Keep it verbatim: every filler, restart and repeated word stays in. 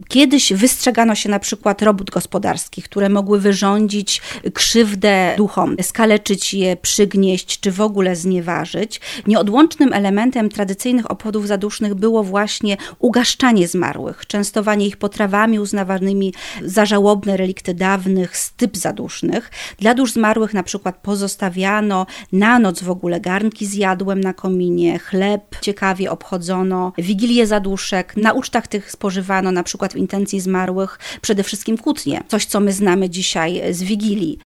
Kiedyś wystrzegano się na przykład robót gospodarskich, które mogły wyrządzić krzywdę duchom, skaleczyć je, przygnieść, czy w ogóle znieważyć. Nieodłącznym elementem tradycyjnych obchodów zadusznych było właśnie ugaszczanie zmarłych, częstowanie ich potrawami uznawanymi za żałobne relikty dawnych styp zadusznych. Dla dusz zmarłych na przykład pozostawiano na noc w ogóle garnki z jadłem na kominie, chleb ciekawie obchodzono, wigilię zaduszek. Na ucztach tych spożywano na przykład w intencji zmarłych przede wszystkim kłótnie, coś co my znamy dzisiaj z Wigilii.